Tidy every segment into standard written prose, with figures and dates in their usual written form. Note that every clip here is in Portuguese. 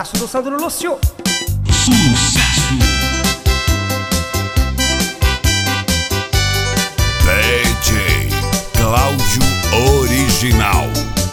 abraço do Sandro Lúcio. Sucesso! DJ Cláudio Original.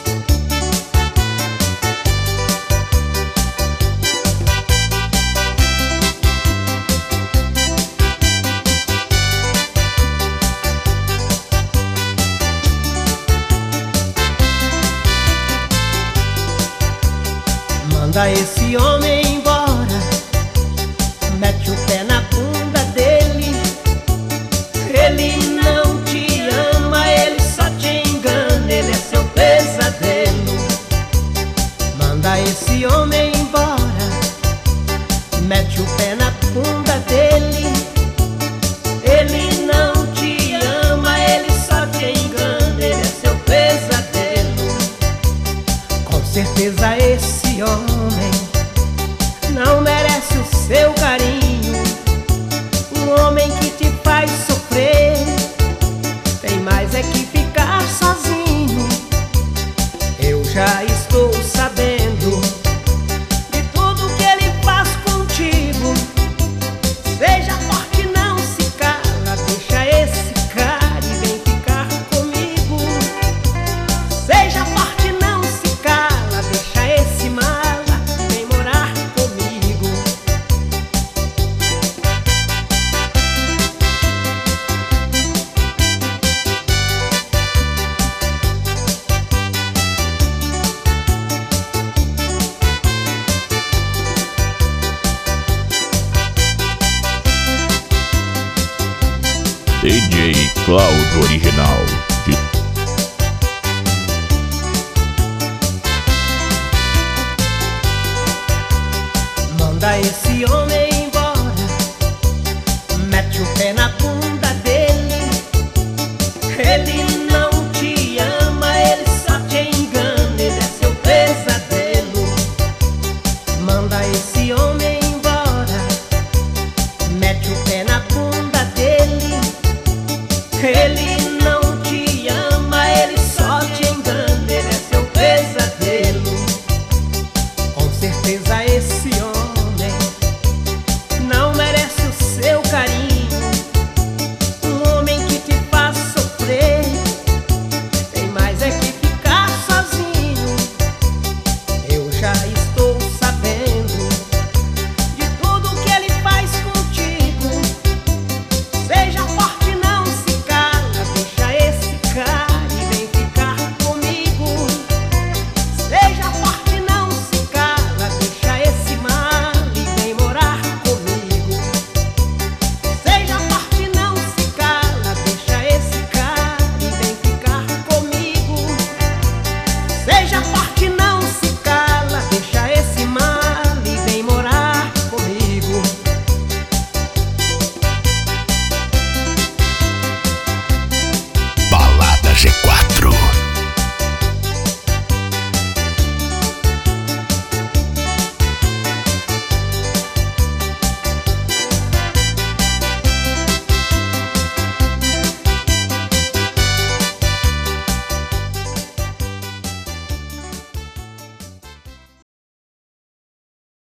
Manda esse homem embora, mete o pé na bunda dele. Ele não te ama, ele só te engana, ele é seu pesadelo. Manda esse homem embora, mete o pé na bunda dele. Ele não te ama, ele só te engana, ele é seu pesadelo. Com certeza esse homem não merece o seu carinho. Um homem que te faz sofrer tem mais é que ficar sozinho. Eu já estou sabendo de tudo que ele faz contigo. Seja forte, não se cala, deixa esse cara e vem ficar comigo. Seja forte, não se cala, deixa esse mala, vem morar comigo. DJ Cláudio Original.